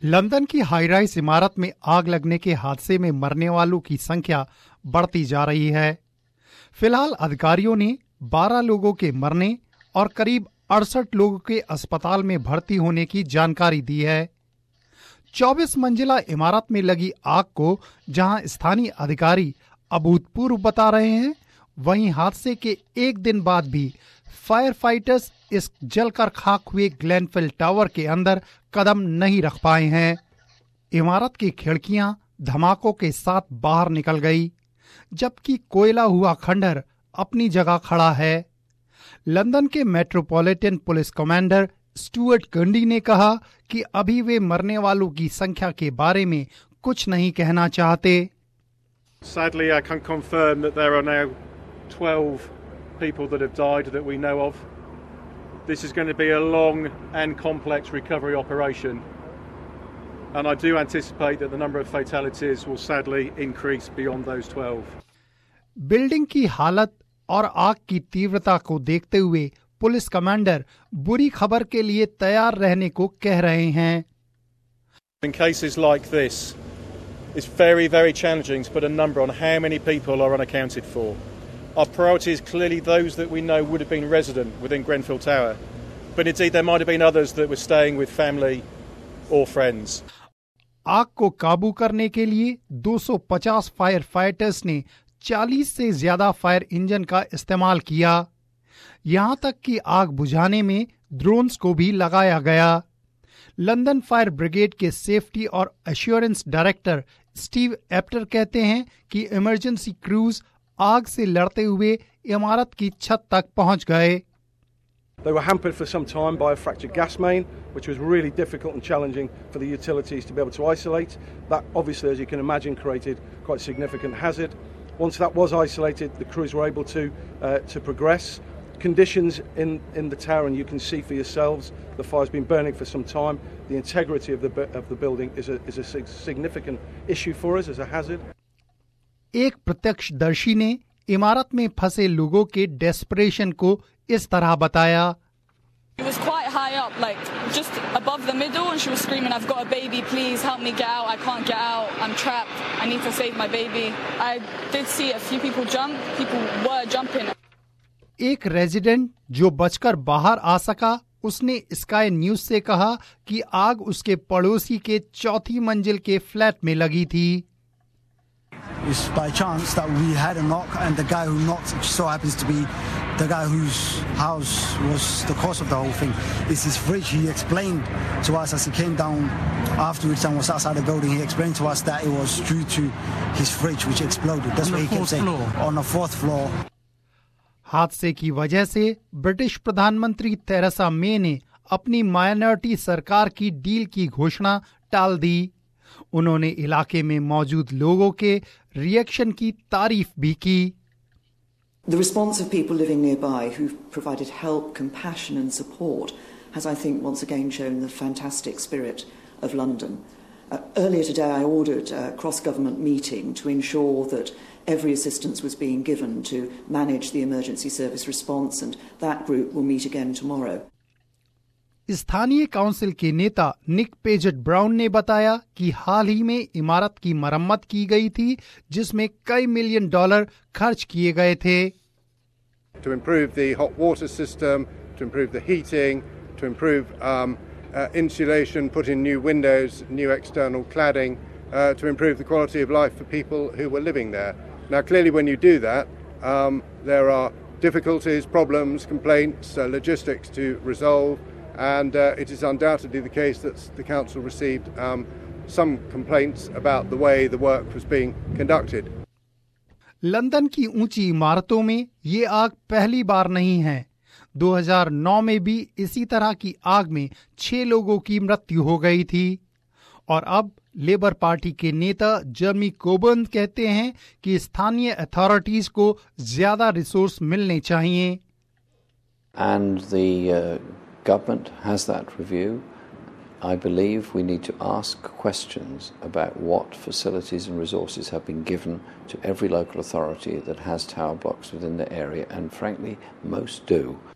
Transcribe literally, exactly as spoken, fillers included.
London की high rise इमारत में आग लगने के हादसे में मरने वालों की संख्या बढ़ती जा रही है। फिलहाल अधिकारियों ने बारह लोगों के मरने और करीब अड़सठ लोगों के अस्पताल में भर्ती होने की जानकारी दी है। चौबीस मंजिला इमारत में लगी आग को जहां स्थानीय अधिकारी अभूतपूर्व बता रहे हैं, वहीं हादसे के एक दिन बाद भी फायर फाइटर्स इस जलकर खाक हुए ग्लेनफेल टावर के अंदर कदम नहीं रख पाए हैं। इमारत की खिड़कियां धमाकों के साथ बाहर निकल गई, जबकि कोयला हुआ खंडहर अपनी जगह खड़ा है। लंदन के metropolitan police commander Stuart Cundy ने कहा कि अभी वे मरने वालों की संख्या के बारे में कुछ नहीं कहना चाहते। Sadly, I can confirm that there are now twelve people that have died that we know of. This is going to be a long and complex recovery operation, and I do anticipate that the number of fatalities will sadly increase beyond those twelve. Building की हालत और आग की तीव्रता को देखते हुए police commander बुरी खबर के लिए तैयार रहने को कह रहे हैं। In cases like this, it's very, very challenging to put a number on how many people are unaccounted for. Our priority is clearly those that we know would have been resident within Grenfell Tower, but indeed there might have been others that were staying with family or friends. आग को काबू करने के लिए दो सौ पचास fire fighters ने चालीस से ज्यादा फायर इंजन का इस्तेमाल किया। यहां तक कि आग बुझाने में ड्रोन्स को भी लगाया गया। लंदन फायर ब्रिगेड के सेफ्टी और एश्योरेंस डायरेक्टर स्टीव एप्टर कहते हैं कि इमरजेंसी क्रूज आग से लड़ते हुए इमारत की छत तक पहुंच गए। They were hampered for some time by a fractured gas main, which was really difficult and challenging for the utilities to be able to isolate. That obviously, as you can imagine, created quite a significant hazard. Once that was isolated, the crews were able to uh, to progress. Conditions in, in the tower, and you can see for yourselves, the fire's been burning for some time. The integrity of the of the building is a is a significant issue for us as a hazard. एक प्रत्यक्षदर्शी ने इमारत में फंसे लोगों के desperation को इस तरह बताया। It was quite high up, like just above the middle, and she was screaming, "I've got a baby, please help me get out. I can't get out. I'm trapped. I need to save my baby." I did see a few people jump. People were jumping. एक resident जो बचकर बाहर आ सका, उसने sky news से कहा कि आग उसके पड़ोसी के चौथी मंजिल के फ्लैट में लगी थी। It's by chance that we had a knock, and the guy who knocked so happens to be the guy whose house was the cause of the whole thing. It's his fridge. He explained to us as he came down afterwards and was outside the building. He explained to us that it was due to his fridge which exploded. That's what he kept saying. On the fourth floor. हादसे की वजह से British प्रधानमंत्री Theresa May ने अपनी minority सरकार की deal की घोषणा टाल दी। उन्होंने इलाके में मौजूद लोगों के रिएक्शन की तारीफ भी की। The response of people living nearby who've provided help, compassion and support has, I think, once again shown the fantastic spirit of London. Uh, earlier today I ordered a cross-government meeting to ensure that every assistance was being given to manage the emergency service response, and that group will meet again tomorrow. स्थानीय council के नेता निक Paget brown ने बताया कि हाल ही में इमारत की मरम्मत की गई थी, जिसमें कई मिलियन डॉलर खर्च किए गए थे। To improve the hot water system, to improve the heating, to improve um, uh, insulation, put in new windows, new external cladding, uh, to improve the quality of life for people who were living there. Now, clearly, when you do that, um, there are difficulties, problems, complaints, uh, logistics to resolve. And uh, it is undoubtedly the case that the council received um, some complaints about the way the work was being conducted. London की ऊंची इमारतों में ये आग पहली बार नहीं है। दो हज़ार नौ में भी इसी तरह की आग में छह लोगों की मृत्यु हो गई थी। और अब लेबर पार्टी के नेता जर्मी कोबर्न कहते हैं कि स्थानीय अथॉरिटीज को ज्यादा रिसोर्स मिलने चाहिए। And the uh... government has that review. I believe we need to ask questions about what facilities and resources have been given to every local authority that has tower blocks within the area, and frankly, most do.